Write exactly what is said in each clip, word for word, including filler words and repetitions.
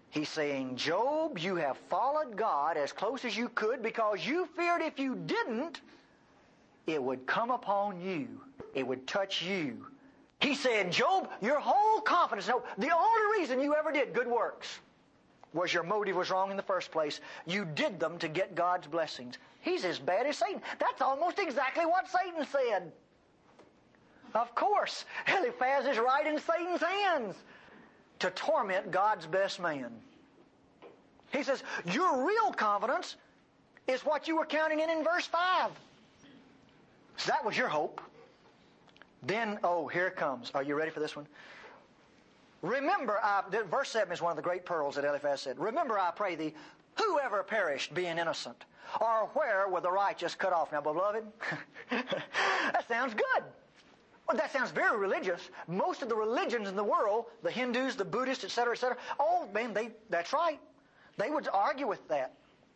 He's saying, Job, you have followed God as close as you could because you feared if you didn't, it would come upon you. It would touch you. He said, Job, your whole confidence, no, the only reason you ever did good works was your motive was wrong in the first place. You did them to get God's blessings. He's as bad as Satan. That's almost exactly what Satan said. Of course, Eliphaz is right in Satan's hands to torment God's best man. He says, your real confidence is what you were counting in in verse five. So that was your hope. Then, oh, here it comes. Are you ready for this one? Remember, I, verse seven is one of the great pearls that Eliphaz said. Remember, I pray thee, whoever perished being innocent, or where were the righteous cut off? Now, beloved, that sounds good. Well, that sounds very religious. Most of the religions in the world, the Hindus, the Buddhists, et cetera, et cetera, oh, man, they, that's right. They would argue with that.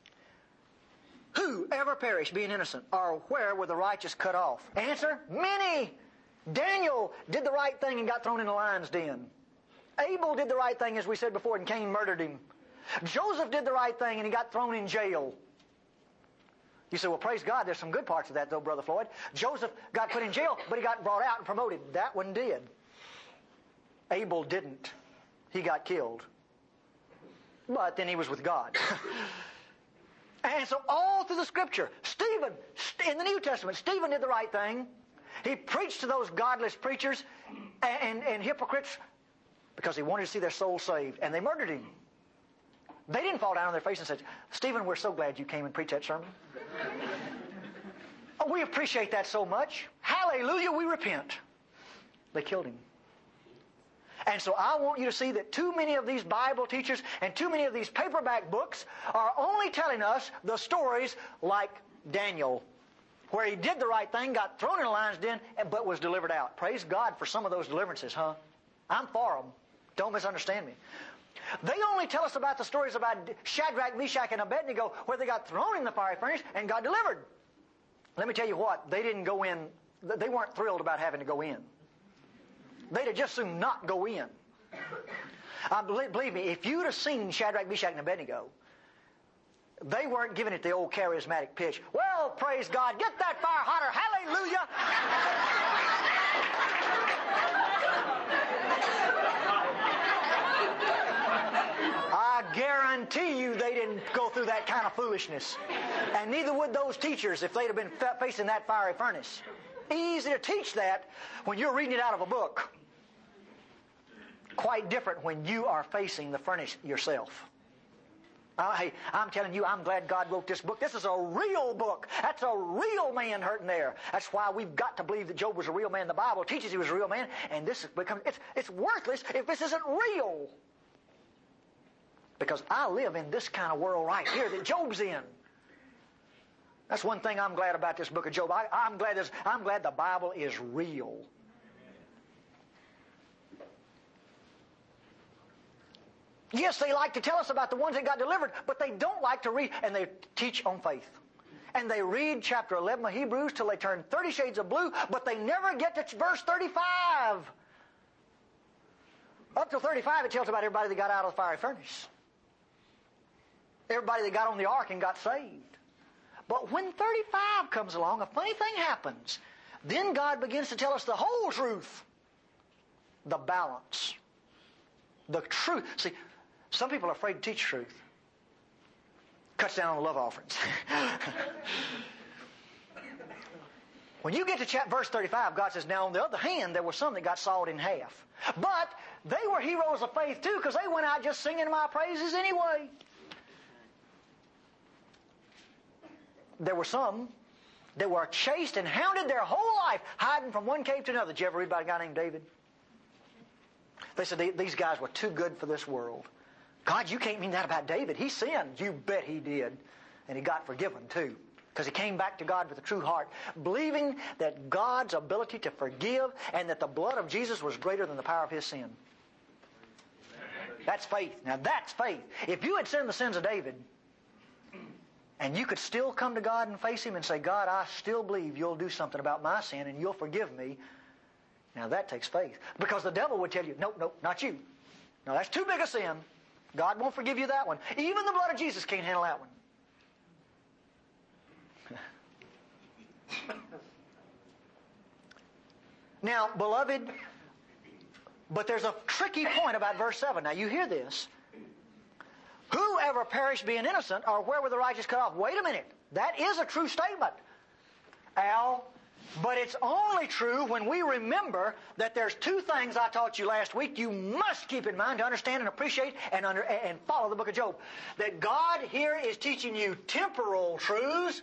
Who ever perished being innocent, or where were the righteous cut off? Answer, many. Daniel did the right thing and got thrown in the lion's den. Abel did the right thing, as we said before, and Cain murdered him. Joseph did the right thing and he got thrown in jail. You say, well, praise God, there's some good parts of that though, Brother Floyd. Joseph got put in jail, but he got brought out and promoted. That one did. Abel didn't. He got killed. But then he was with God. And so all through the Scripture, Stephen, in the New Testament, Stephen did the right thing. He preached to those godless preachers and, and, and hypocrites because he wanted to see their soul saved. And they murdered him. They didn't fall down on their face and say, Stephen, we're so glad you came and preached that sermon. Oh, we appreciate that so much. Hallelujah, we repent. They killed him. And so I want you to see that too many of these Bible teachers and too many of these paperback books are only telling us the stories like Daniel, where he did the right thing, got thrown in a lion's den, but was delivered out. Praise God for some of those deliverances, huh? I'm for them. Don't misunderstand me. They only tell us about the stories about Shadrach, Meshach, and Abednego, where they got thrown in the fiery furnace and got delivered. Let me tell you what, they didn't go in, they weren't thrilled about having to go in. They'd have just soon not go in. Uh, believe, believe me, if you'd have seen Shadrach, Meshach, and Abednego, they weren't giving it the old charismatic pitch. Well, praise God, get that fire hotter, hallelujah! I guarantee you they didn't go through that kind of foolishness. And neither would those teachers if they'd have been facing that fiery furnace. Easy to teach that when you're reading it out of a book. Quite different when you are facing the furnace yourself. Uh, hey, I'm telling you, I'm glad God wrote this book. This is a real book. That's a real man hurting there. That's why we've got to believe that Job was a real man. The Bible teaches he was a real man, and this becomes it's it's worthless if this isn't real. Because I live in this kind of world right here that Job's in. That's one thing I'm glad about this book of Job. I, I'm glad this, I'm glad the Bible is real. Yes, they like to tell us about the ones that got delivered, but they don't like to read, and they teach on faith. And they read chapter eleven of Hebrews till they turn thirty shades of blue, but they never get to verse thirty-five. Up till thirty-five, it tells about everybody that got out of the fiery furnace. Everybody that got on the ark and got saved. But when thirty-five comes along, a funny thing happens. Then God begins to tell us the whole truth. The balance. The truth. See, some people are afraid to teach truth. Cuts down on the love offerings. When you get to chapter, verse thirty-five, God says, now on the other hand, there were some that got sawed in half. But they were heroes of faith too, because they went out just singing my praises anyway. There were some that were chased and hounded their whole life, hiding from one cave to another. Did you ever read about a guy named David? They said these guys were too good for this world. God, you can't mean that about David. He sinned. You bet he did. And he got forgiven too. Because he came back to God with a true heart, believing that God's ability to forgive and that the blood of Jesus was greater than the power of his sin. That's faith. Now that's faith. If you had sinned the sins of David, and you could still come to God and face him and say, God, I still believe you'll do something about my sin and you'll forgive me. Now that takes faith. Because the devil would tell you, nope, nope, not you. Now that's too big a sin. God won't forgive you that one. Even the blood of Jesus can't handle that one. Now, beloved, but there's a tricky point about verse seven. Now, you hear this. Whoever perished being innocent, or where were the righteous cut off? Wait a minute. That is a true statement, Al. But it's only true when we remember that there's two things I taught you last week you must keep in mind to understand and appreciate and, under, and follow the book of Job. That God here is teaching you temporal truths.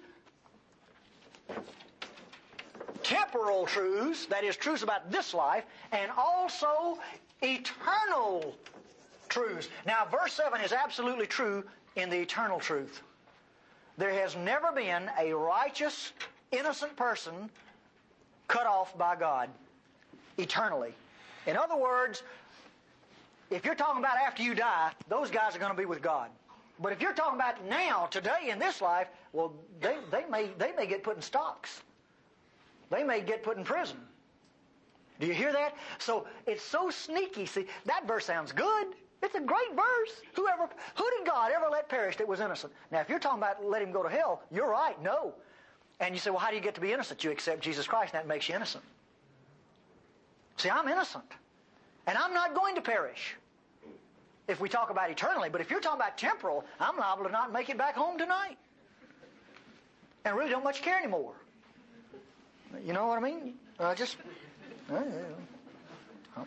Temporal truths, that is, truths about this life, and also eternal truths. Now, verse seven is absolutely true in the eternal truth. There has never been a righteous, innocent person cut off by God eternally. In other words, if you're talking about after you die, those guys are going to be with God. But if you're talking about now, today, in this life, well, they, they may they may get put in stocks. They may get put in prison. Do you hear that? So it's so sneaky. See, that verse sounds good. It's a great verse. Whoever, who did God ever let perish that was innocent? Now, if you're talking about let him go to hell, you're right. No. And you say, well, how do you get to be innocent? You accept Jesus Christ, and that makes you innocent. See, I'm innocent. And I'm not going to perish if we talk about eternally. But if you're talking about temporal, I'm liable to not make it back home tonight. And really don't much care anymore. You know what I mean? Uh, just... Uh, uh,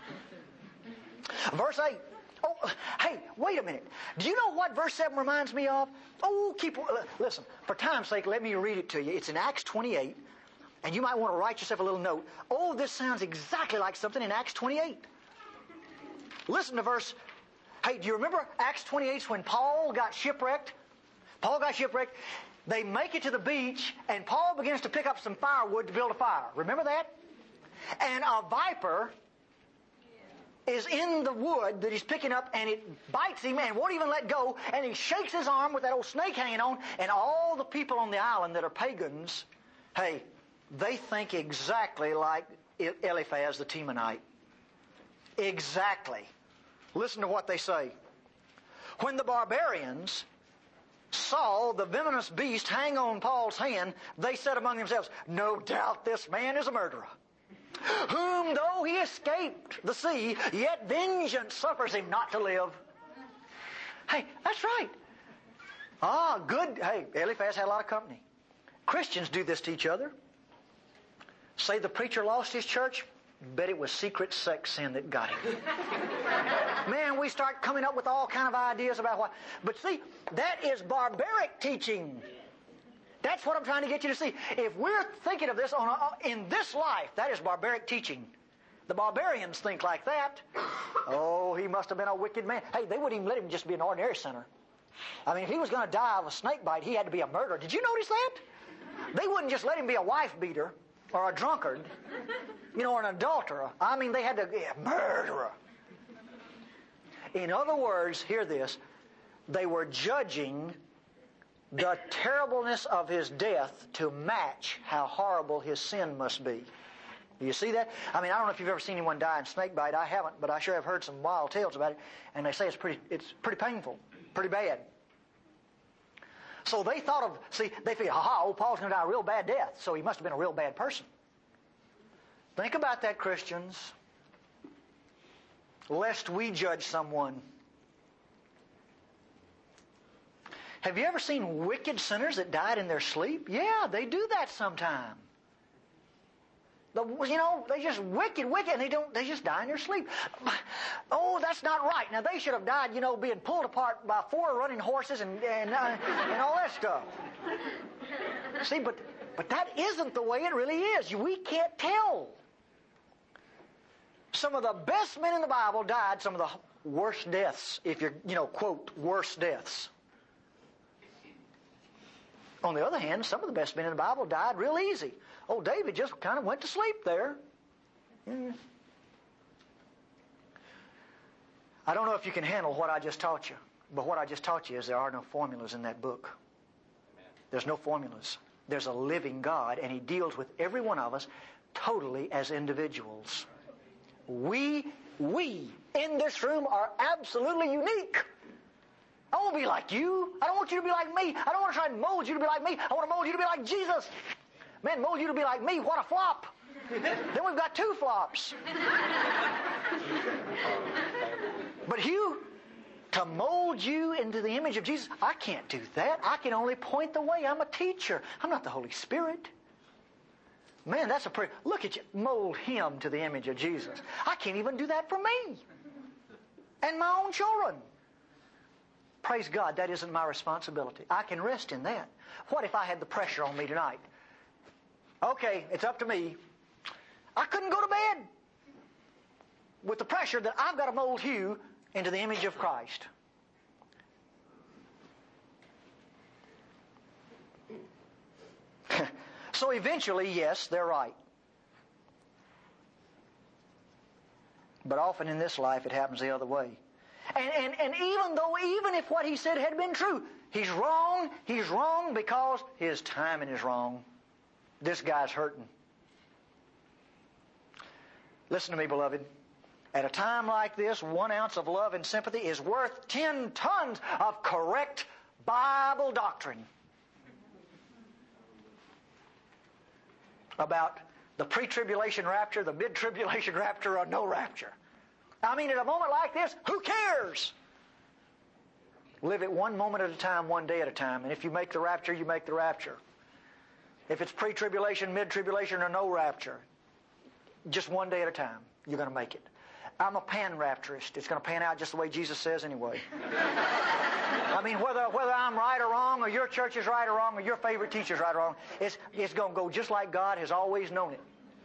verse eight. Oh, hey, wait a minute. Do you know what verse seven reminds me of? Oh, keep... Uh, listen, for time's sake, let me read it to you. It's in Acts twenty-eight, and you might want to write yourself a little note. Oh, this sounds exactly like something in Acts twenty-eight. Listen to verse... Hey, do you remember Acts twenty-eight when Paul got shipwrecked? Paul got shipwrecked. They make it to the beach, and Paul begins to pick up some firewood to build a fire. Remember that? And a viper is in the wood that he's picking up, and it bites him and won't even let go, and he shakes his arm with that old snake hanging on, and all the people on the island that are pagans, hey, they think exactly like Eliphaz the Temanite. Exactly. Listen to what they say. When the barbarians saw the venomous beast hang on Paul's hand, they said among themselves, no doubt this man is a murderer, whom though he escaped the sea, yet vengeance suffers him not to live. Hey, that's right. Ah, good. Hey, Eliphaz had a lot of company. Christians do this to each other. Say the preacher lost his church, bet it was secret sex sin that got him. Man, we start coming up with all kind of ideas about what. But see, that is barbaric teaching. That's what I'm trying to get you to see. If we're thinking of this on a, in this life, that is barbaric teaching. The barbarians think like that. Oh, he must have been a wicked man. Hey, they wouldn't even let him just be an ordinary sinner. I mean, if he was going to die of a snake bite, he had to be a murderer. Did you notice that? They wouldn't just let him be a wife beater or a drunkard, you know, or an adulterer. I mean, they had to be a murderer. In other words, hear this, they were judging the terribleness of his death to match how horrible his sin must be. Do you see that? I mean, I don't know if you've ever seen anyone die in snake bite. I haven't, but I sure have heard some wild tales about it, and they say it's pretty, it's pretty painful, pretty bad. So they thought of, see, they figured, ha-ha, old Paul's going to die a real bad death, so he must have been a real bad person. Think about that, Christians. Lest we judge someone. Have you ever seen wicked sinners that died in their sleep? Yeah, they do that sometime. The, you know, they just wicked, wicked, and they don't. They just die in their sleep. Oh, that's not right. Now they should have died, you know, being pulled apart by four running horses and and, uh, and all that stuff. See, but but that isn't the way it really is. We can't tell. Some of the best men in the Bible died some of the worst deaths, if you're, you know, quote, worst deaths. On the other hand, some of the best men in the Bible died real easy. Oh, David just kind of went to sleep there. Mm. I don't know if you can handle what I just taught you, but what I just taught you is there are no formulas in that book. There's no formulas. There's a living God, and He deals with every one of us totally as individuals. We, we in this room are absolutely unique. I want to be like you. I don't want you to be like me. I don't want to try and mold you to be like me. I want to mold you to be like Jesus. Man, mold you to be like me. What a flop. Then we've got two flops. But Hugh, to mold you into the image of Jesus, I can't do that. I can only point the way. I'm a teacher. I'm not the Holy Spirit. Man, that's a pretty... Look at you. Mold him to the image of Jesus. I can't even do that for me. And my own children. Praise God, that isn't my responsibility. I can rest in that. What if I had the pressure on me tonight? Okay, it's up to me. I couldn't go to bed with the pressure that I've got to mold Hugh into the image of Christ. So eventually, yes, they're right. But often in this life, it happens the other way. And, and, and even though, even if what he said had been true, he's wrong, he's wrong because his timing is wrong. This guy's hurting. Listen to me, beloved. At a time like this, one ounce of love and sympathy is worth ten tons of correct Bible doctrine about the pre-tribulation rapture, the mid-tribulation rapture, or no rapture. I mean, at a moment like this, who cares? Live it one moment at a time, one day at a time. And if you make the rapture, you make the rapture. If it's pre-tribulation, mid-tribulation, or no rapture, just one day at a time, you're going to make it. I'm a pan-rapturist. It's going to pan out just the way Jesus says anyway. I mean, whether whether I'm right or wrong, or your church is right or wrong, or your favorite teacher is right or wrong, it's, it's going to go just like God has always known it.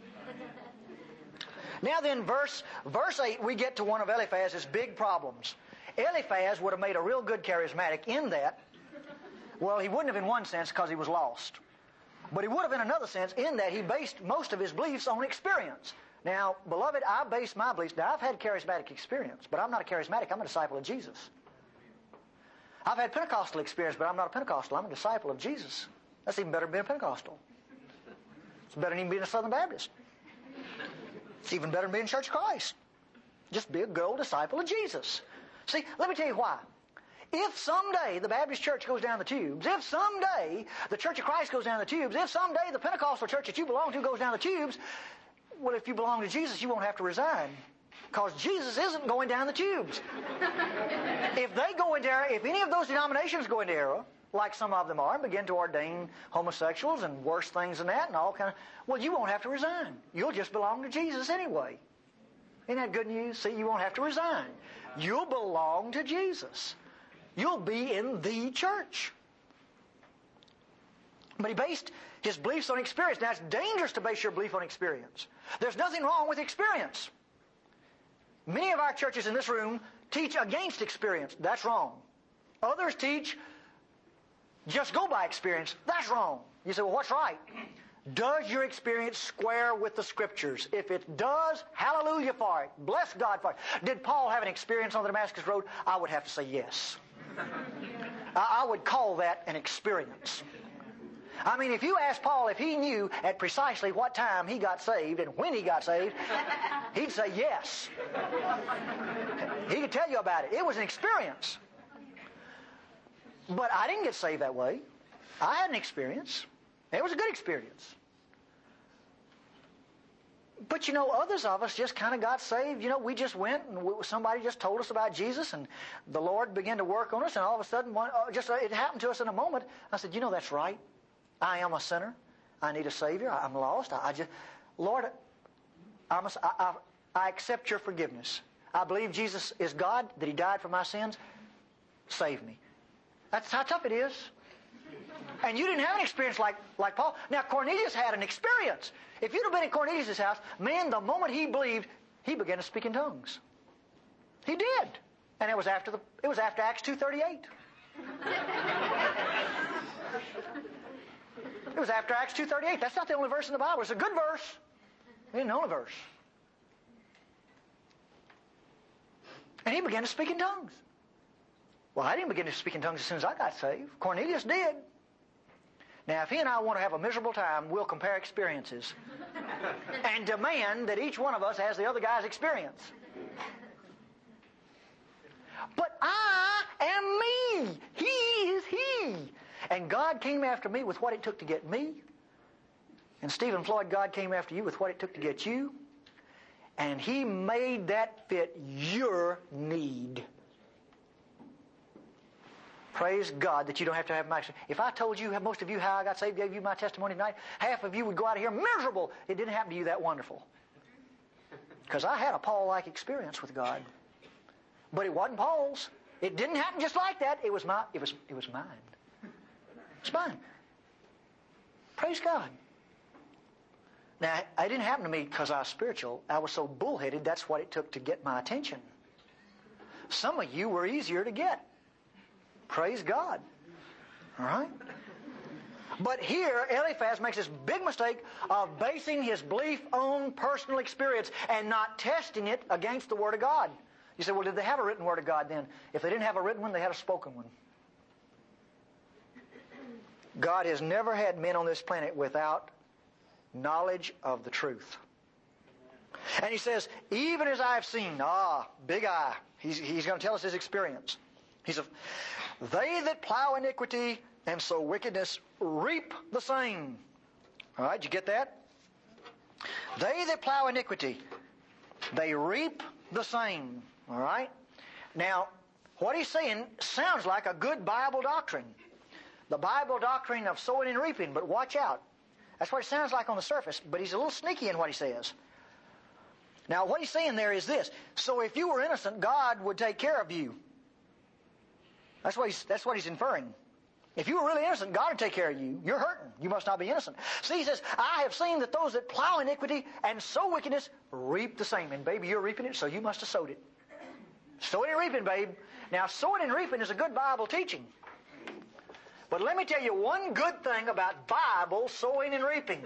Now then, verse, verse eight, we get to one of Eliphaz's big problems. Eliphaz would have made a real good charismatic in that, well, he wouldn't have in one sense because he was lost. But he would have in another sense in that he based most of his beliefs on experience. Now, beloved, I base my beliefs. Now, I've had charismatic experience, but I'm not a charismatic. I'm a disciple of Jesus. I've had Pentecostal experience, but I'm not a Pentecostal. I'm a disciple of Jesus. That's even better than being a Pentecostal. It's better than even being a Southern Baptist. It's even better than being Church of Christ. Just be a good old disciple of Jesus. See, let me tell you why. If someday the Baptist church goes down the tubes, if someday the Church of Christ goes down the tubes, if someday the Pentecostal church that you belong to goes down the tubes, well, if you belong to Jesus, you won't have to resign. Because Jesus isn't going down the tubes. If they go into error, if any of those denominations go into error, like some of them are, and begin to ordain homosexuals and worse things than that and all kind of, well, you won't have to resign. You'll just belong to Jesus anyway. Isn't that good news? See, you won't have to resign. You'll belong to Jesus. You'll be in the church. But he based his beliefs on experience. Now, it's dangerous to base your belief on experience. There's nothing wrong with experience. Many of our churches in this room teach against experience. That's wrong. Others teach just go by experience. That's wrong. You say, well, what's right? Does your experience square with the Scriptures? If it does, hallelujah for it. Bless God for it. Did Paul have an experience on the Damascus Road? I would have to say yes. I would call that an experience. I mean, if you ask Paul if he knew at precisely what time he got saved and when he got saved, he'd say yes. He could tell you about it. It was an experience. But I didn't get saved that way. I had an experience. It was a good experience. But, you know, others of us just kind of got saved. You know, we just went and we, somebody just told us about Jesus and the Lord began to work on us and all of a sudden, one, uh, just uh, it happened to us in a moment. I said, you know, that's right. I am a sinner. I need a Savior. I'm lost. I, I just, Lord, I'm a, I, I, I accept your forgiveness. I believe Jesus is God, that He died for my sins. Save me. That's how tough it is. And you didn't have an experience like, like Paul. Now, Cornelius had an experience. If you'd have been in Cornelius' house, man, the moment he believed, he began to speak in tongues. He did. And it was after the it was after Acts two thirty-eight. It was after Acts two thirty-eight. That's not the only verse in the Bible. It's a good verse. It ain't the only verse. And he began to speak in tongues. Well, I didn't begin to speak in tongues as soon as I got saved. Cornelius did. Now, if he and I want to have a miserable time, we'll compare experiences and demand that each one of us has the other guy's experience. But I am God came after me with what it took to get me, and Stephen Floyd, God came after you with what it took to get you, and He made that fit your need. Praise God that you don't have to have my... If I told you, most of you, how I got saved, gave you my testimony tonight, half of you would go out of here miserable. It didn't happen to you that wonderful. Because I had a Paul-like experience with God. But it wasn't Paul's. It didn't happen just like that. It was my, it was, it was mine. It's mine. Praise God. Now, it didn't happen to me because I was spiritual. I was so bullheaded, that's what it took to get my attention. Some of you were easier to get. Praise God. All right? But here, Eliphaz makes this big mistake of basing his belief on personal experience and not testing it against the Word of God. You say, well, did they have a written Word of God then? If they didn't have a written one, they had a spoken one. God has never had men on this planet without knowledge of the truth. And he says, even as I have seen, ah, big I, he's, he's going to tell us his experience. He says, they that plow iniquity and sow wickedness reap the same. All right, did you get that? They that plow iniquity, they reap the same. All right? Now, what he's saying sounds like a good Bible doctrine. The Bible doctrine of sowing and reaping, but watch out. That's what it sounds like on the surface, but he's a little sneaky in what he says. Now, what he's saying there is this. So if you were innocent, God would take care of you. That's what he's, that's what he's inferring. If you were really innocent, God would take care of you. You're hurting. You must not be innocent. See, he says, I have seen that those that plow iniquity and sow wickedness reap the same. And baby, you're reaping it, so you must have sowed it. Sowing and reaping, babe. Now, sowing and reaping is a good Bible teaching. But let me tell you one good thing about Bible sowing and reaping.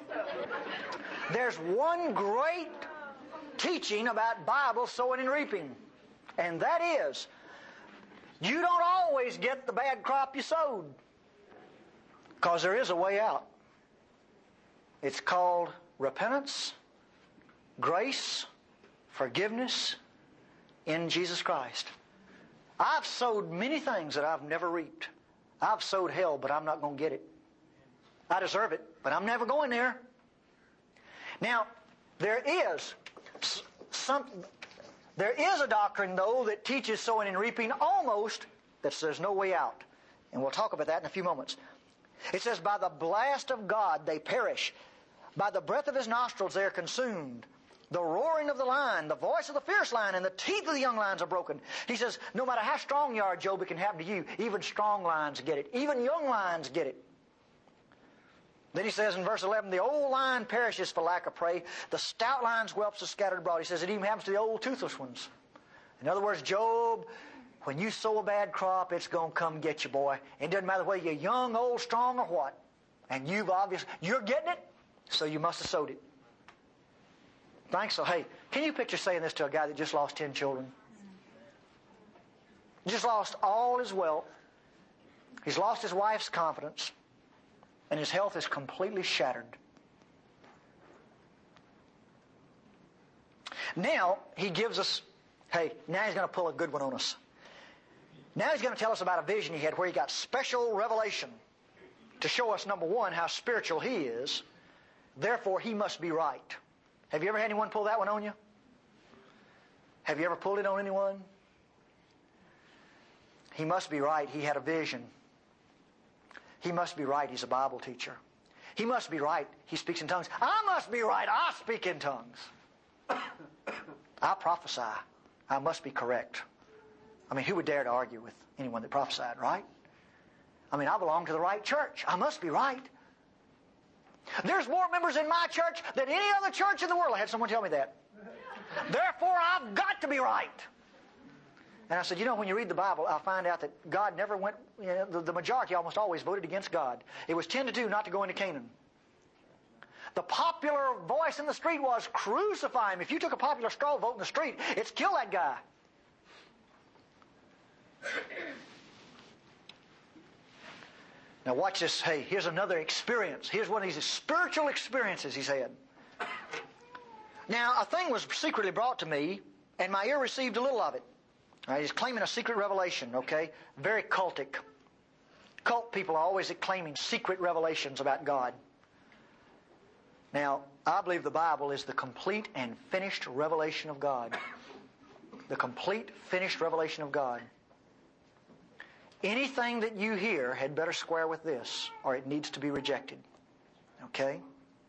There's one great teaching about Bible sowing and reaping. And that is, you don't always get the bad crop you sowed. Because there is a way out. It's called repentance, grace, forgiveness in Jesus Christ. I've sowed many things that I've never reaped. I've sowed hell, but I'm not going to get it. I deserve it, but I'm never going there. Now, there is some, there is a doctrine, though, that teaches sowing and reaping almost that there's no way out. And we'll talk about that in a few moments. It says, by the blast of God they perish. By the breath of His nostrils they are consumed. The roaring of the lion, the voice of the fierce lion, and the teeth of the young lions are broken. He says, no matter how strong you are, Job, it can happen to you. Even strong lions get it. Even young lions get it. Then he says in verse eleven, the old lion perishes for lack of prey. The stout lion's whelps are scattered abroad. He says it even happens to the old toothless ones. In other words, Job, when you sow a bad crop, it's going to come get you, boy. It doesn't matter whether you're young, old, strong, or what. And you've obviously, you're getting it, so you must have sowed it. Thanks. So, hey, can you picture saying this to a guy that just lost ten children? Just lost all his wealth. He's lost his wife's confidence. And his health is completely shattered. Now, he gives us, hey, now he's going to pull a good one on us. Now he's going to tell us about a vision he had where he got special revelation to show us, number one, how spiritual he is. Therefore, he must be right. Have you ever had anyone pull that one on you? Have you ever pulled it on anyone? He must be right. He had a vision. He must be right. He's a Bible teacher. He must be right. He speaks in tongues. I must be right. I speak in tongues. I prophesy. I must be correct. I mean, who would dare to argue with anyone that prophesied, right? I mean, I belong to the right church. I must be right. There's more members in my church than any other church in the world. I had someone tell me that. Therefore, I've got to be right. And I said, you know, when you read the Bible, I'll find out that God never went, you know, the, the majority almost always voted against God. It was ten to two not to go into Canaan. The popular voice in the street was, crucify him. If you took a popular straw vote in the street, it's kill that guy. Now watch this. Hey, here's another experience. Here's one of these spiritual experiences he's had. Now, a thing was secretly brought to me, and my ear received a little of it. All right, he's claiming a secret revelation, okay? Very cultic. Cult people are always claiming secret revelations about God. Now, I believe the Bible is the complete and finished revelation of God. The complete, finished revelation of God. Anything that you hear had better square with this, or it needs to be rejected. Okay?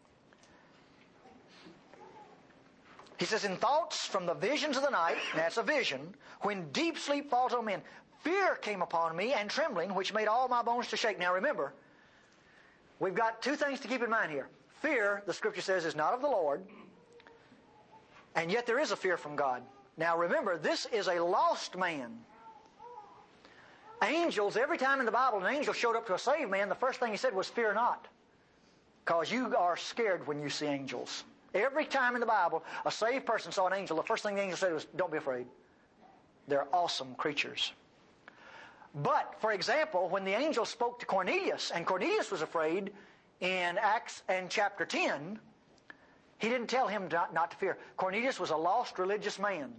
He says, in thoughts from the visions of the night, that's a vision, when deep sleep falls on men, fear came upon me and trembling, which made all my bones to shake. Now remember, we've got two things to keep in mind here. Fear, the Scripture says, is not of the Lord, and yet there is a fear from God. Now remember, this is a lost man. Angels, every time in the Bible an angel showed up to a saved man, the first thing he said was, fear not. Because you are scared when you see angels. Every time in the Bible a saved person saw an angel, the first thing the angel said was, don't be afraid. They're awesome creatures. But, for example, when the angel spoke to Cornelius, and Cornelius was afraid in Acts and chapter ten, he didn't tell him not, not to fear. Cornelius was a lost religious man.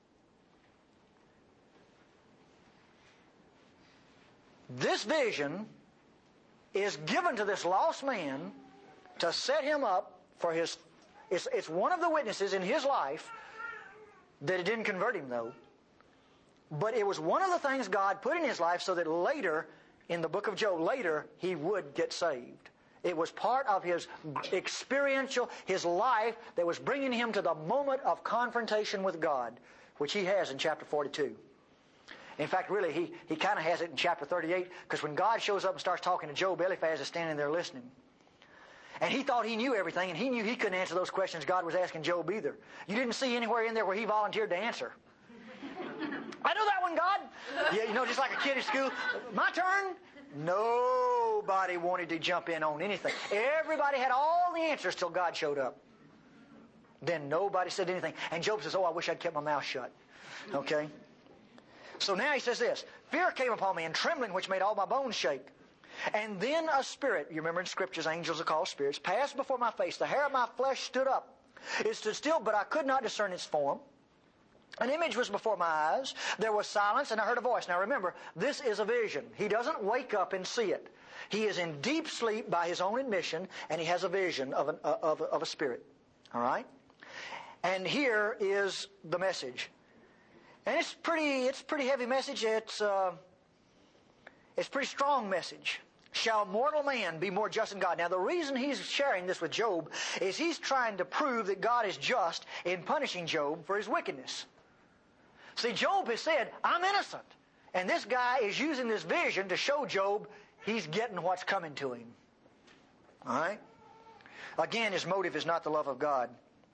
This vision is given to this lost man to set him up for his... It's, it's one of the witnesses in his life that it didn't convert him, though. But it was one of the things God put in his life so that later, in the book of Job, later, he would get saved. It was part of his experiential, his life that was bringing him to the moment of confrontation with God, which he has in chapter forty-two. In fact, really, he, he kind of has it in chapter thirty-eight, because when God shows up and starts talking to Job, Eliphaz is standing there listening. And he thought he knew everything, and he knew he couldn't answer those questions God was asking Job either. You didn't see anywhere in there where he volunteered to answer. I know that one, God. Yeah, you know, just like a kid at school. My turn. Nobody wanted to jump in on anything. Everybody had all the answers till God showed up. Then nobody said anything. And Job says, oh, I wish I'd kept my mouth shut. Okay? So now he says this, fear came upon me and trembling which made all my bones shake. And then a spirit, you remember in Scriptures angels are called spirits, passed before my face. The hair of my flesh stood up. It stood still, but I could not discern its form. An image was before my eyes. There was silence, and I heard a voice. Now remember, this is a vision. He doesn't wake up and see it. He is in deep sleep by his own admission, and he has a vision of, an, of, of a spirit. All right? And here is the message. And it's pretty, it's a pretty heavy message. It's, uh, it's a pretty strong message. Shall mortal man be more just than God? Now the reason he's sharing this with Job is he's trying to prove that God is just in punishing Job for his wickedness. See, Job has said, I'm innocent. And this guy is using this vision to show Job he's getting what's coming to him. All right? Again, his motive is not the love of God.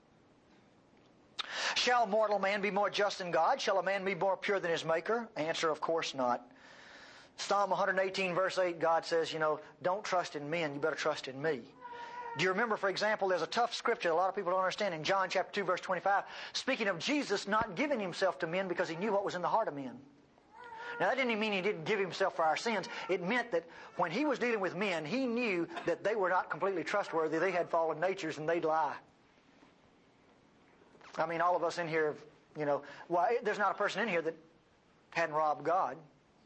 Shall mortal man be more just than God? Shall a man be more pure than his maker? Answer, of course not. Psalm one eighteen verse eight, God says, you know, don't trust in men, you better trust in me. Do you remember, for example, there's a tough scripture a lot of people don't understand in John chapter two verse twenty-five, speaking of Jesus not giving himself to men because he knew what was in the heart of men. Now that didn't mean he didn't give himself for our sins. It meant that when he was dealing with men, he knew that they were not completely trustworthy. They had fallen natures and they'd lie. I mean, all of us in here, you know, well, there's not a person in here that hadn't robbed God.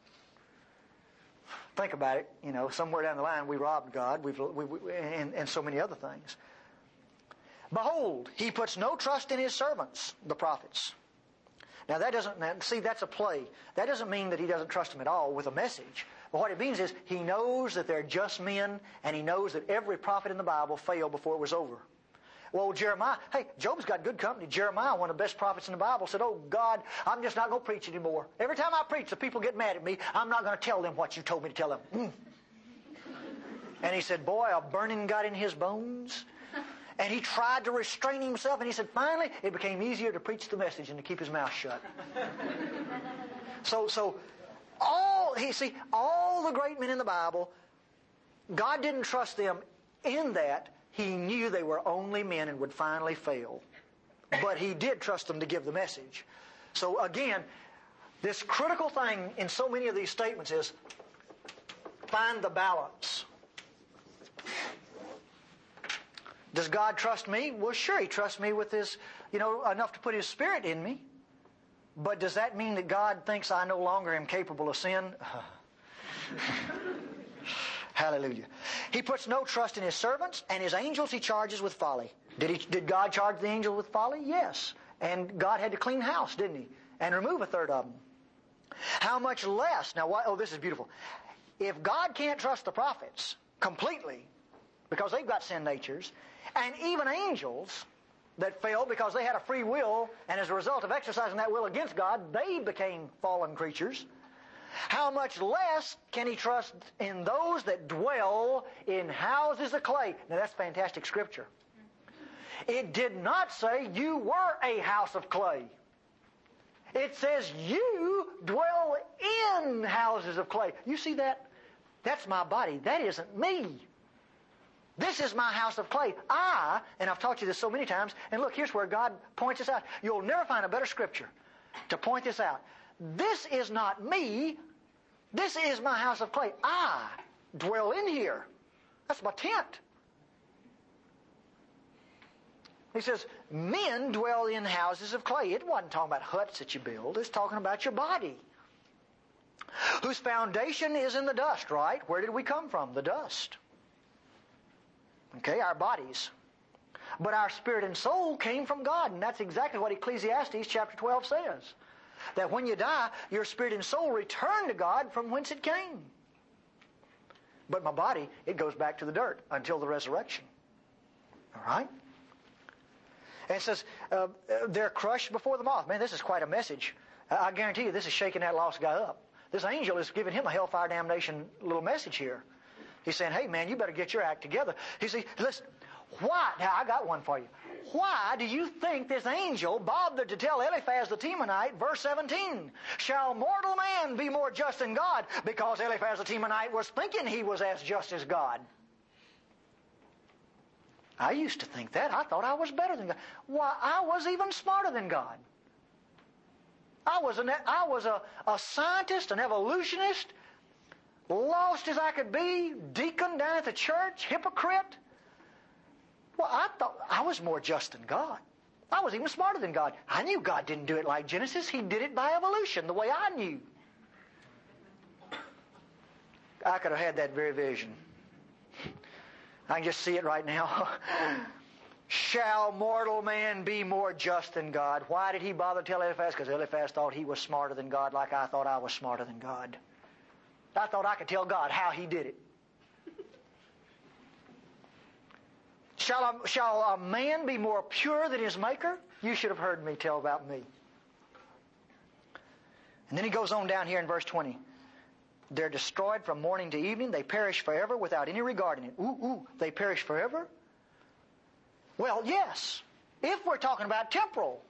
Think about it. You know, somewhere down the line we robbed God, we've, we, we, and, and so many other things. Behold, he puts no trust in his servants, the prophets. Now that doesn't, see, that's a play. That doesn't mean that he doesn't trust them at all with a message. But what it means is he knows that they're just men, and he knows that every prophet in the Bible failed before it was over. Well, Jeremiah, hey, Job's got good company. Jeremiah, one of the best prophets in the Bible, said, oh, God, I'm just not going to preach anymore. Every time I preach, the people get mad at me. I'm not going to tell them what you told me to tell them. Mm. And he said, boy, a burning got in his bones. And he tried to restrain himself, and he said, finally, it became easier to preach the message and to keep his mouth shut. so, so, all, he see, all the great men in the Bible, God didn't trust them in that. He knew they were only men and would finally fail. But he did trust them to give the message. So again, this critical thing in so many of these statements is find the balance. Does God trust me? Well, sure, he trusts me with his, you know, enough to put his Spirit in me. But does that mean that God thinks I no longer am capable of sin? Hallelujah. He puts no trust in His servants, and His angels He charges with folly. Did he? Did God charge the angels with folly? Yes. And God had to clean house, didn't He? And remove a third of them. How much less? Now, why, oh, this is beautiful. If God can't trust the prophets completely, because they've got sin natures, and even angels that fell because they had a free will, and as a result of exercising that will against God, they became fallen creatures, how much less can He trust in those that dwell in houses of clay? Now, that's fantastic Scripture. It did not say you were a house of clay. It says you dwell in houses of clay. You see that? That's my body. That isn't me. This is my house of clay. I, and I've taught you this so many times, and look, here's where God points this out. You'll never find a better Scripture to point this out. This is not me. This is my house of clay. I dwell in here. That's my tent. He says, men dwell in houses of clay. It wasn't talking about huts that you build. It's talking about your body. Whose foundation is in the dust, right? Where did we come from? The dust. Okay, our bodies. But our spirit and soul came from God. And that's exactly what Ecclesiastes chapter twelve says. That when you die, your spirit and soul return to God from whence it came. But my body, it goes back to the dirt until the resurrection. All right? And it says, uh, they're crushed before the moth. Man, this is quite a message. I guarantee you this is shaking that lost guy up. This angel is giving him a hellfire damnation little message here. He's saying, hey, man, you better get your act together. He says, listen, why? Now, I got one for you. Why do you think this angel bothered to tell Eliphaz the Temanite, verse seventeen, shall mortal man be more just than God? Because Eliphaz the Temanite was thinking he was as just as God. I used to think that. I thought I was better than God. Why, I was even smarter than God. I was, an, I was a, a scientist, an evolutionist, lost as I could be, deacon down at the church, hypocrite. Well, I thought I was more just than God. I was even smarter than God. I knew God didn't do it like Genesis. He did it by evolution, the way I knew. I could have had that very vision. I can just see it right now. Shall mortal man be more just than God? Why did he bother to tell Eliphaz? Because Eliphaz thought he was smarter than God, like I thought I was smarter than God. I thought I could tell God how He did it. Shall a, shall a man be more pure than his Maker? You should have heard me tell about me. And then he goes on down here in verse twenty. They're destroyed from morning to evening. They perish forever without any regard in it. Ooh, ooh, they perish forever? Well, yes, if we're talking about temporal.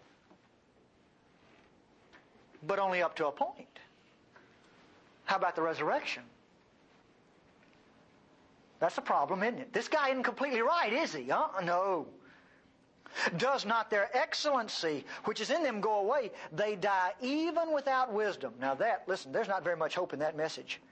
But only up to a point. How about the resurrection? That's the problem, isn't it? This guy isn't completely right, is he? Huh? No. Does not their excellency, which is in them, go away? They die even without wisdom. Now that, listen, there's not very much hope in that message.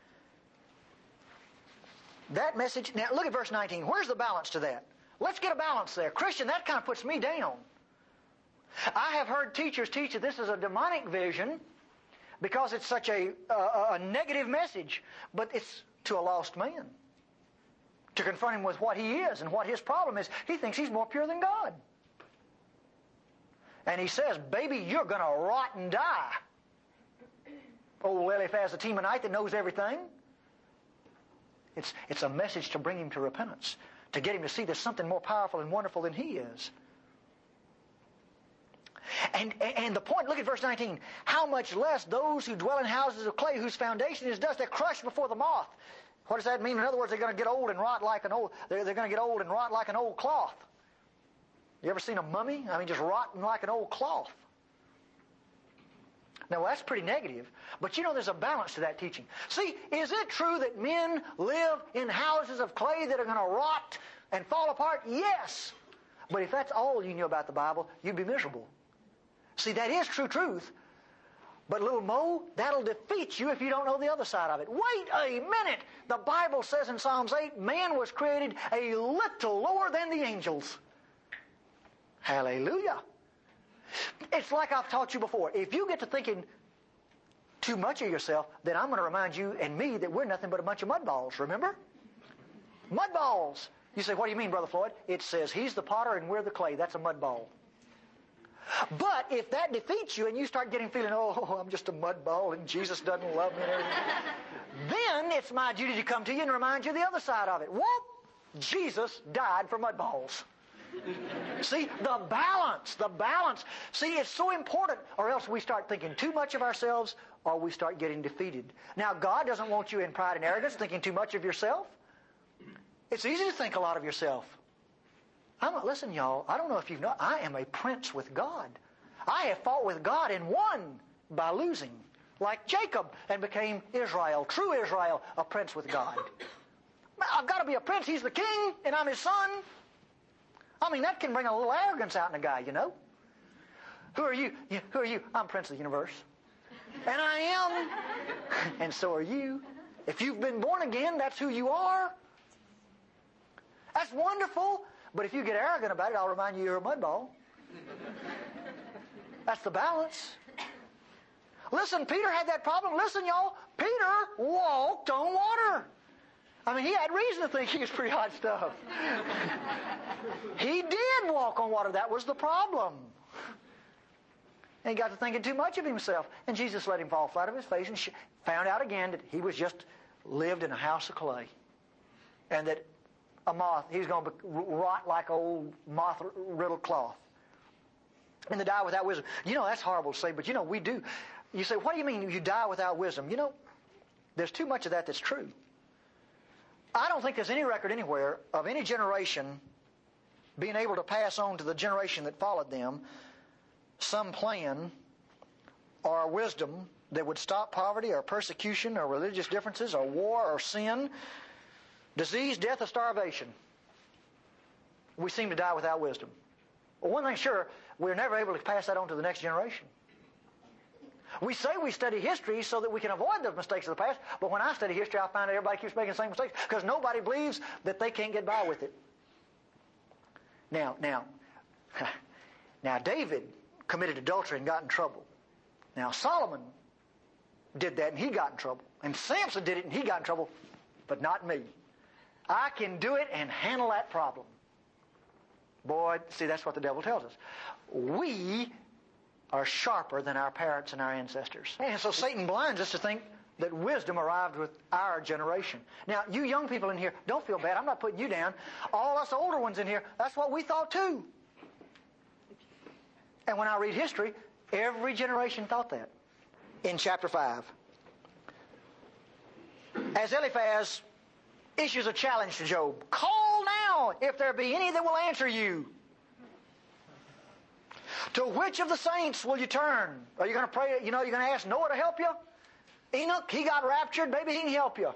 That message, now look at verse nineteen. Where's the balance to that? Let's get a balance there. Christian, that kind of puts me down. I have heard teachers teach that this is a demonic vision because it's such a, a, a negative message, but it's to a lost man. To confront him with what he is and what his problem is. He thinks he's more pure than God. And he says, baby, you're going to rot and die. Old Eliphaz the Temanite that knows everything. It's, it's a message to bring him to repentance. To get him to see there's something more powerful and wonderful than he is. And, and the point, look at verse nineteen. How much less those who dwell in houses of clay, whose foundation is dust, they're crushed before the moth. What does that mean? In other words, they're going to get old and rot like an old, they're, they're going to get old and rot like an old cloth. You ever seen a mummy? I mean, just rotting like an old cloth. Now, that's pretty negative. But you know, there's a balance to that teaching. See, is it true that men live in houses of clay that are going to rot and fall apart? Yes. But if that's all you knew about the Bible, you'd be miserable. See, that is true truth. But little Mo, that'll defeat you if you don't know the other side of it. Wait a minute! The Bible says in Psalms eight, man was created a little lower than the angels. Hallelujah! It's like I've taught you before. If you get to thinking too much of yourself, then I'm going to remind you and me that we're nothing but a bunch of mud balls, remember? Mud balls. You say, what do you mean, Brother Floyd? It says he's the potter and we're the clay. That's a mud ball. But if that defeats you and you start getting feeling, oh, I'm just a mud ball and Jesus doesn't love me and everything, then it's my duty to come to you and remind you the other side of it. What? Jesus died for mud balls. See, the balance, the balance. See, it's so important, or else we start thinking too much of ourselves or we start getting defeated. Now, God doesn't want you in pride and arrogance thinking too much of yourself. It's easy to think a lot of yourself. I'm not, listen, y'all, I don't know if you've known, I am a prince with God. I have fought with God and won by losing, like Jacob, and became Israel, true Israel, a prince with God. I've got to be a prince. He's the king, and I'm his son. I mean, that can bring a little arrogance out in a guy, you know. Who are you? Who are you? I'm Prince of the universe. And I am. And so are you. If you've been born again, that's who you are. That's wonderful. But if you get arrogant about it, I'll remind you you're a mud ball. That's the balance. Listen, Peter had that problem. Listen, y'all, Peter walked on water. I mean, he had reason to think he was pretty hot stuff. He did walk on water. That was the problem. And he got to thinking too much of himself. And Jesus let him fall flat on his face and sh- found out again that he was just lived in a house of clay. And that a moth, he was going to rot like old moth-riddled cloth. And to die without wisdom. You know, that's horrible to say, but you know, we do. You say, what do you mean you die without wisdom? You know, there's too much of that that's true. I don't think there's any record anywhere of any generation being able to pass on to the generation that followed them some plan or wisdom that would stop poverty or persecution or religious differences or war or sin, disease, death, or starvation. We seem to die without wisdom. Well, one thing's sure, we're never able to pass that on to the next generation. We say we study history so that we can avoid the mistakes of the past, but when I study history, I find that everybody keeps making the same mistakes because nobody believes that they can't get by with it. Now, now, now David committed adultery and got in trouble. Now Solomon did that and he got in trouble. And Samson did it and he got in trouble, but not me. I can do it and handle that problem. Boy, see, that's what the devil tells us. We are sharper than our parents and our ancestors. And so Satan blinds us to think that wisdom arrived with our generation. Now, you young people in here, don't feel bad. I'm not putting you down. All us older ones in here, that's what we thought too. And when I read history, every generation thought that. In chapter five, as Eliphaz issues a challenge to Job, call now if there be any that will answer you. To which of the saints will you turn? Are you going to pray? You know, you're going to ask Noah to help you? Enoch, he got raptured. Maybe he can help you.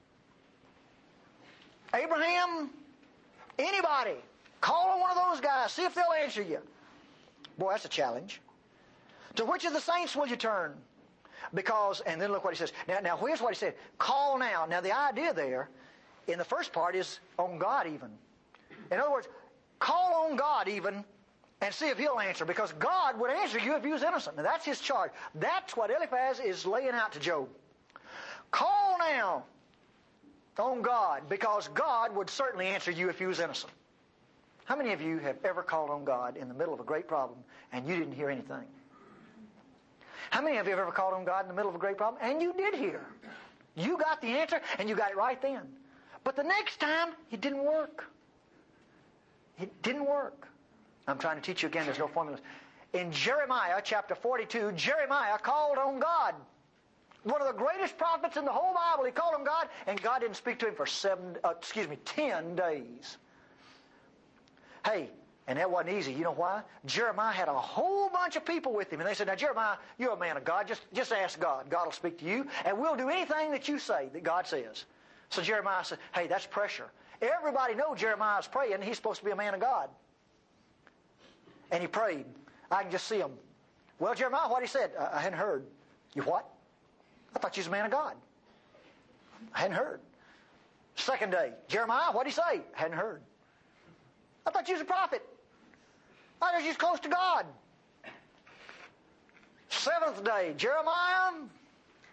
Abraham, anybody. Call on one of those guys. See if they'll answer you. Boy, that's a challenge. To which of the saints will you turn? Because, and then look what he says. Now, now here's what he said. Call now. Now, the idea there in the first part is on God even. In other words, call on God even and see if he'll answer, because God would answer you if you was innocent. Now, that's his charge. That's what Eliphaz is laying out to Job. Call now on God, because God would certainly answer you if you was innocent. How many of you have ever called on God in the middle of a great problem and you didn't hear anything? How many of you have ever called on God in the middle of a great problem and you did hear? You got the answer and you got it right then. But the next time, it didn't work. It didn't work. I'm trying to teach you again, there's no formulas. In Jeremiah chapter forty-two, Jeremiah called on God. One of the greatest prophets in the whole Bible, he called on God, and God didn't speak to him for seven, uh, excuse me, ten days. Hey, and that wasn't easy. You know why? Jeremiah had a whole bunch of people with him, and they said, now Jeremiah, you're a man of God. Just, just ask God. God will speak to you, and we'll do anything that you say that God says. So Jeremiah said, hey, that's pressure. Everybody knows Jeremiah's praying. He's supposed to be a man of God. And he prayed. I can just see him. Well, Jeremiah, what he said? I, I hadn't heard. You what? I thought you was a man of God. I hadn't heard. Second day, Jeremiah, what did he say? I hadn't heard. I thought you was a prophet. I thought you was close to God. Seventh day, Jeremiah,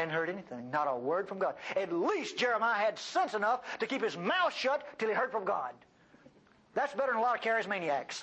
hadn't heard anything. Not a word from God. At least Jeremiah had sense enough to keep his mouth shut till he heard from God. That's better than a lot of charismaniacs.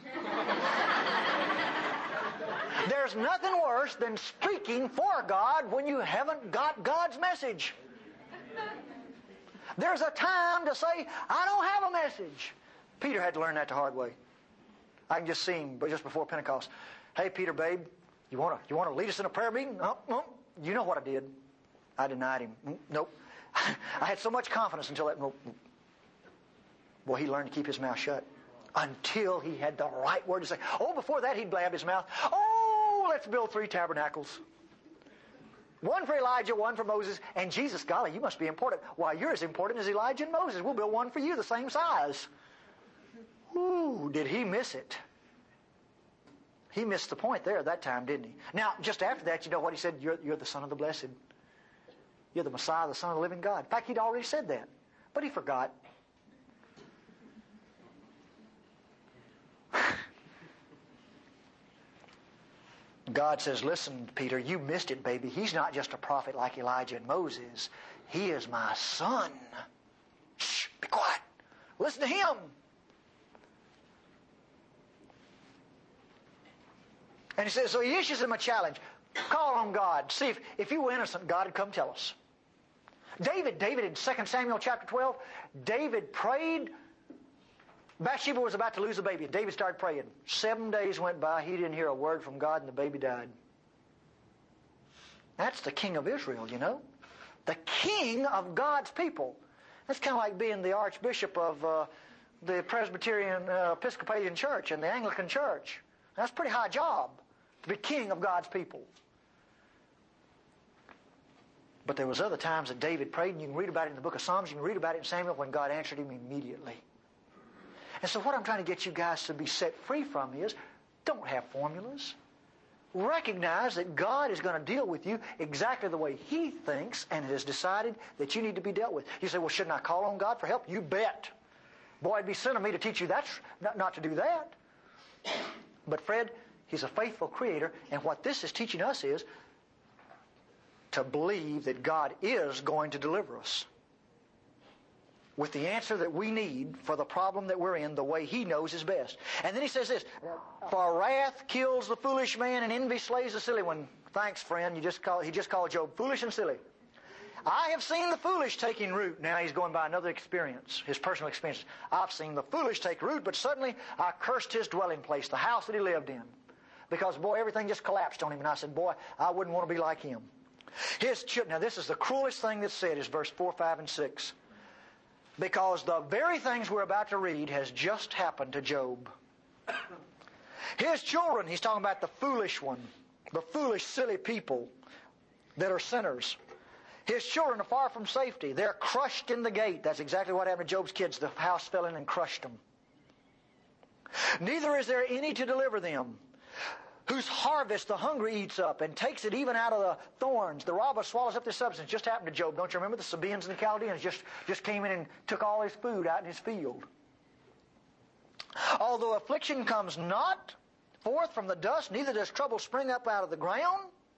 There's nothing worse than speaking for God when you haven't got God's message. There's a time to say, I don't have a message. Peter had to learn that the hard way. I can just see him just before Pentecost. Hey, Peter, babe, you want to you want to lead us in a prayer meeting? No, no. You know what I did. I denied him. Nope. I had so much confidence until that. Nope. Well, he learned to keep his mouth shut until he had the right word to say. Oh, before that, he'd blab his mouth. Oh, let's build three tabernacles. One for Elijah, one for Moses, and Jesus, golly, you must be important. Why, you're as important as Elijah and Moses. We'll build one for you the same size. Ooh, did he miss it? He missed the point there at that time, didn't he? Now, just after that, you know what he said? You're, you're the Son of the Blessed. You're the Messiah, the Son of the living God. In fact, he'd already said that, but he forgot. God says, listen, Peter, you missed it, baby. He's not just a prophet like Elijah and Moses. He is my son. Shh, be quiet. Listen to him. And he says, so he issues him a challenge. Call on God. See if, if you were innocent, God would come tell us. David, David in Second Samuel chapter twelve, David prayed. Bathsheba was about to lose the baby, and David started praying. Seven days went by, he didn't hear a word from God, and the baby died. That's the king of Israel, you know. The king of God's people. That's kind of like being the archbishop of uh, the Presbyterian uh, Episcopalian Church and the Anglican Church. That's a pretty high job, to be king of God's people. But there was other times that David prayed, and you can read about it in the book of Psalms, you can read about it in Samuel, when God answered him immediately. And so what I'm trying to get you guys to be set free from is, don't have formulas. Recognize that God is going to deal with you exactly the way He thinks and has decided that you need to be dealt with. You say, well, shouldn't I call on God for help? You bet. Boy, it'd be sin of me to teach you that's not, not to do that. But Fred, He's a faithful Creator, and what this is teaching us is to believe that God is going to deliver us with the answer that we need for the problem that we're in, the way He knows is best. And then He says this, for wrath kills the foolish man and envy slays the silly one. Thanks, friend. You just call, he just called Job foolish and silly. I have seen the foolish taking root. Now he's going by another experience, his personal experience. I've seen the foolish take root, but suddenly I cursed his dwelling place, the house that he lived in. Because, boy, everything just collapsed on him. And I said, boy, I wouldn't want to be like him. His ch- Now this is the cruelest thing that's said, is verse four, five, and six. Because the very things we're about to read has just happened to Job. His children, he's talking about the foolish one, the foolish, silly people that are sinners. His children are far from safety. They're crushed in the gate. That's exactly what happened to Job's kids. The house fell in and crushed them. Neither is there any to deliver them. Whose harvest the hungry eats up and takes it even out of the thorns. The robber swallows up their substance. Just happened to Job. Don't you remember? The Sabaeans and the Chaldeans just, just came in and took all his food out in his field. Although affliction comes not forth from the dust, neither does trouble spring up out of the ground.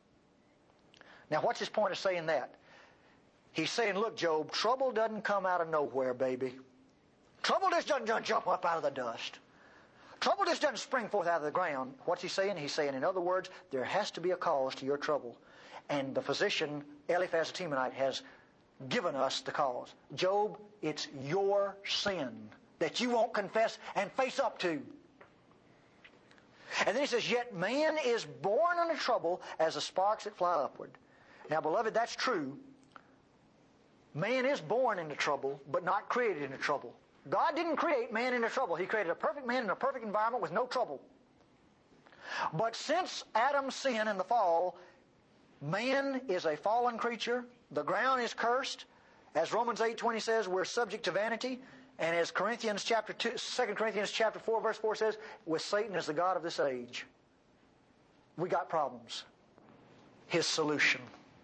Now what's his point of saying that? He's saying, look, Job, trouble doesn't come out of nowhere, baby. Trouble just doesn't jump up out of the dust. Trouble just doesn't spring forth out of the ground. What's he saying? He's saying, in other words, there has to be a cause to your trouble. And the physician, Eliphaz the Temanite, has given us the cause. Job, it's your sin that you won't confess and face up to. And then he says, yet man is born into trouble as the sparks that fly upward. Now, beloved, that's true. Man is born into trouble, but not created into trouble. God didn't create man into trouble. He created a perfect man in a perfect environment with no trouble. But since Adam's sin and the fall, man is a fallen creature. The ground is cursed. As Romans eight twenty says, we're subject to vanity. And as Corinthians chapter two, Second Corinthians chapter four, verse four says, with Satan as the god of this age. We got problems. His solution.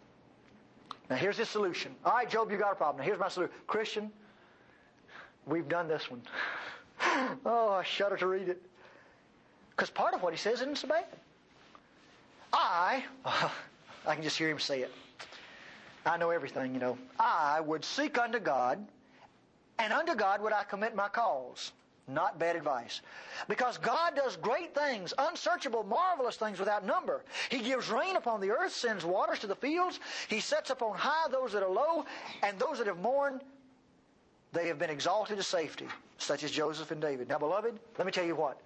Now here's his solution. All right, Job, you got a problem. Now here's my solution. Christian, we've done this one. Oh, I shudder to read it. Because part of what he says isn't so bad. I, I can just hear him say it. I know everything, you know. I would seek unto God, and unto God would I commit my cause. Not bad advice. Because God does great things, unsearchable, marvelous things without number. He gives rain upon the earth, sends waters to the fields. He sets up on high those that are low, and those that have mourned, they have been exalted to safety, such as Joseph and David. Now, beloved, let me tell you what.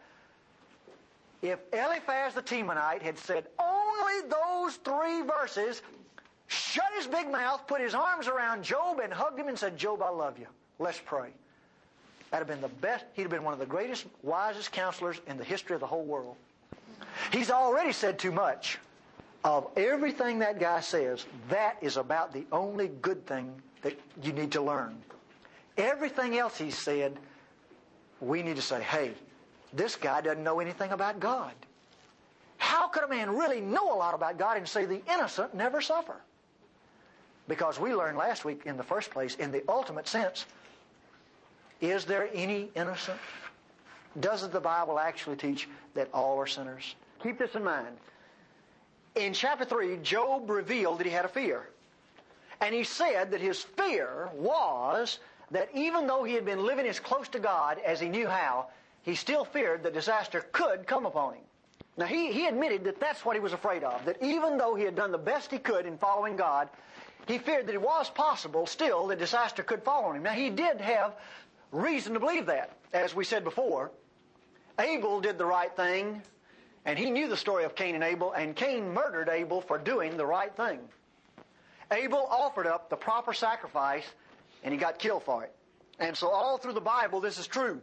If Eliphaz the Temanite had said only those three verses, shut his big mouth, put his arms around Job, and hugged him and said, Job, I love you. Let's pray. That'd have been the best. He'd have been one of the greatest, wisest counselors in the history of the whole world. He's already said too much. Of everything that guy says, that is about the only good thing that you need to learn. Everything else he said, we need to say, hey, this guy doesn't know anything about God. How could a man really know a lot about God and say the innocent never suffer? Because we learned last week, in the first place, in the ultimate sense, is there any innocent? Doesn't the Bible actually teach that all are sinners? Keep this in mind. In chapter three, Job revealed that he had a fear. And he said that his fear was that even though he had been living as close to God as he knew how, he still feared that disaster could come upon him. Now, he, he admitted that that's what he was afraid of, that even though he had done the best he could in following God, he feared that it was possible still that disaster could fall on him. Now, he did have reason to believe that. As we said before, Abel did the right thing, and he knew the story of Cain and Abel, and Cain murdered Abel for doing the right thing. Abel offered up the proper sacrifice, and he got killed for it. And so all through the Bible, this is true.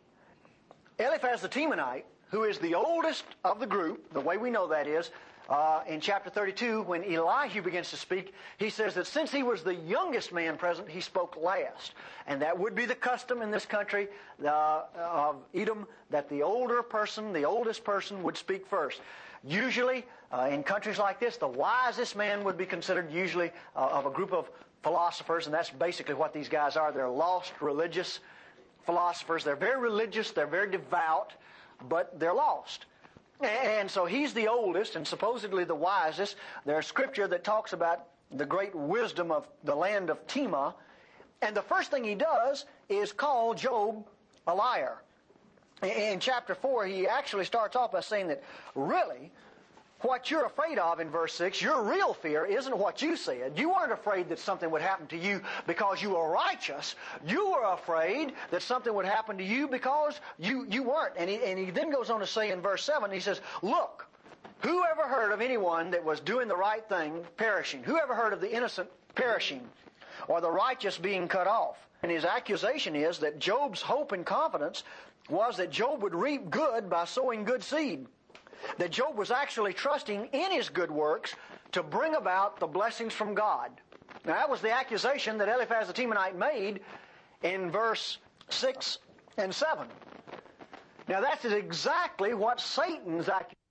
Eliphaz the Temanite, who is the oldest of the group, the way we know that is, uh, in chapter thirty-two, when Elihu begins to speak, he says that since he was the youngest man present, he spoke last. And that would be the custom in this country uh, of Edom, that the older person, the oldest person, would speak first. Usually, uh, in countries like this, the wisest man would be considered usually uh, of a group of philosophers, and that's basically what these guys are. They're lost, religious philosophers. They're very religious, they're very devout, but they're lost. And so he's the oldest and supposedly the wisest. There's scripture that talks about the great wisdom of the land of Tema. And the first thing he does is call Job a liar. In chapter four, he actually starts off by saying that really, what you're afraid of in verse six, your real fear isn't what you said. You weren't afraid that something would happen to you because you were righteous. You were afraid that something would happen to you because you, you weren't. And he, and he then goes on to say in verse seven, he says, look, who ever heard of anyone that was doing the right thing perishing? Who ever heard of the innocent perishing or the righteous being cut off? And his accusation is that Job's hope and confidence was that Job would reap good by sowing good seed. That Job was actually trusting in his good works to bring about the blessings from God. Now, that was the accusation that Eliphaz the Temanite made in verse six and seven. Now, that's exactly what Satan's accusation